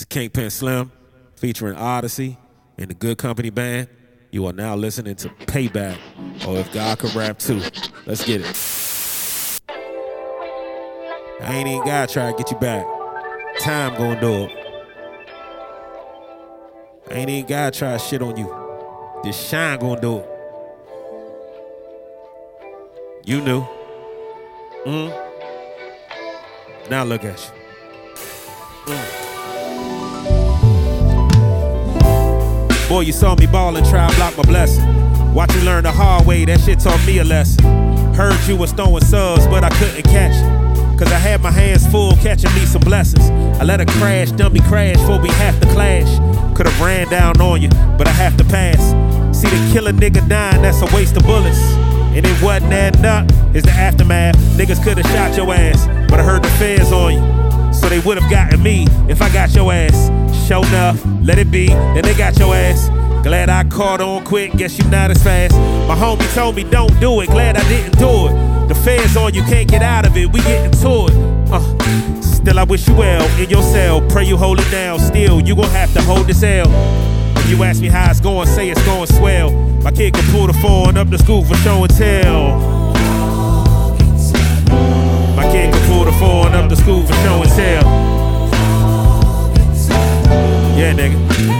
Kingpin Slim, featuring Odyssey and the Good Company Band. You are now listening to Payback, or If God Could Rap Too. Let's get it. I ain't even gotta try to get you back. Time gonna do it. I ain't even gotta try to shit on you. This shine gonna do it. You knew. Now look at you. Boy, you saw me ball and try to block my blessing. Watch you learn the hard way, that shit taught me a lesson. Heard you was throwing subs, but I couldn't catch it. Cause I had my hands full catching me some blessings. I let her crash, dummy crash, before we have to clash. Could've ran down on you, but I have to pass. See the killer nigga dying, that's a waste of bullets. And it wasn't adding up, it's the aftermath. Niggas could've shot your ass, but I heard the feds on you. So they would've gotten me if I got your ass. Show enough, let it be, then they got your ass. Glad I caught on quick, guess you not as fast. My homie told me don't do it, glad I didn't do it. The feds on you, can't get out of it, we getting to it. Still I wish you well in your cell, pray you hold it down. Still, you gon' have to hold this L. If you ask me how it's going, say it's going swell. My kid can pull the phone up to school for show and tell. My kid can pull the phone up to school for show and tell. Yeah, nigga.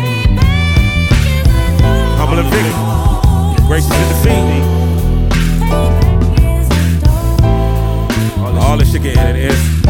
Humble and victory. Gracious in defeat. All this shit getting in it.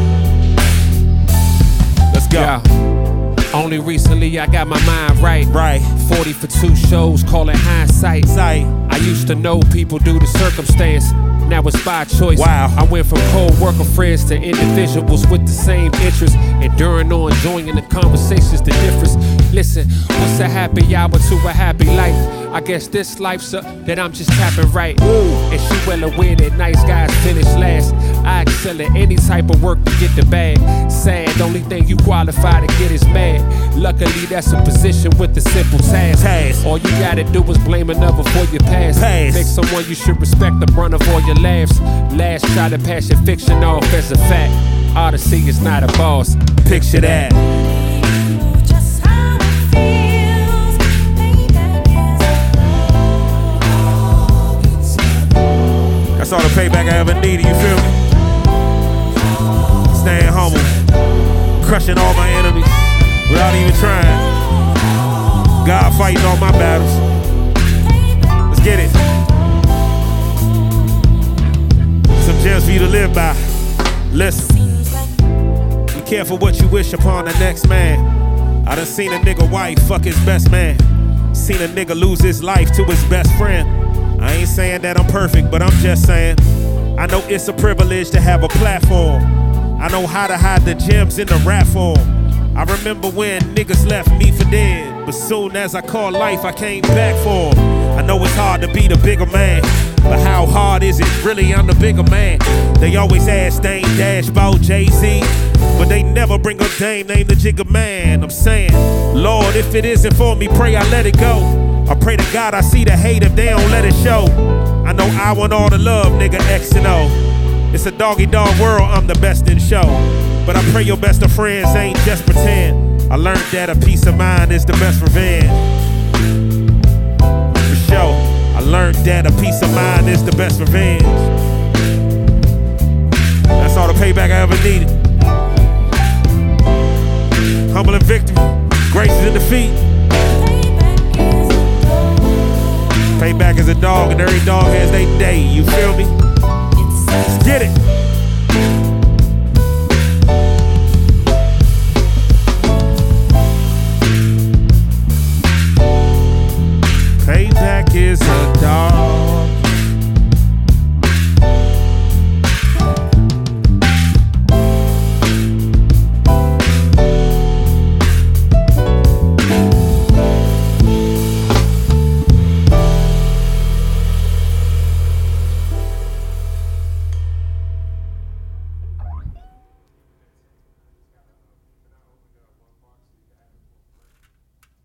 Let's go. Yeah. Only recently I got my mind right. 40 for 2 shows, call it hindsight. I used to know people due to circumstance. Now it's by choice. Wow. I went from co-worker friends to individuals with the same interests. Enduring or enjoying the conversations, the difference. Listen, what's a happy hour to a happy life? I guess this life's up that I'm just tapping right. And she well aware that nice guys finish last. I excel at any type of work to get the bag. Sad, only thing you qualify to get is mad. Luckily that's a position with a simple task. All you gotta do is blame another for your past. Make someone you should respect the brunt of all your laughs. Last try to pass your fiction off as a fact. Odyssey is not a boss. Picture that. That's all the payback I ever needed, you feel me? Staying humble, crushing all my enemies without even trying. God fighting all my battles. Let's get it. Some gems for you to live by. Listen. Be careful what you wish upon the next man. I done seen a nigga wife fuck his best man. Seen a nigga lose his life to his best friend. I ain't saying that I'm perfect, but I'm just saying I know it's a privilege to have a platform. I know how to hide the gems in the rap form. I remember when niggas left me for dead, but soon as I called life, I came back for 'em. I know it's hard to be the bigger man, but how hard is it? Really, I'm the bigger man. They always ask Dame Dash about Jay-Z, but they never bring a dame named the Jigga Man. I'm saying, Lord, if it isn't for me, pray I let it go. I pray to God I see the hate if they don't let it show. I know I want all the love, nigga, X and O. It's a doggy-dog world, I'm the best in show. But I pray your best of friends ain't just pretend. I learned that a peace of mind is the best revenge. For sure, I learned that a peace of mind is the best revenge. That's all the payback I ever needed. Humble and victory, gracious in defeat. Payback is a dog and every dog has their day, you feel me? Let's get it.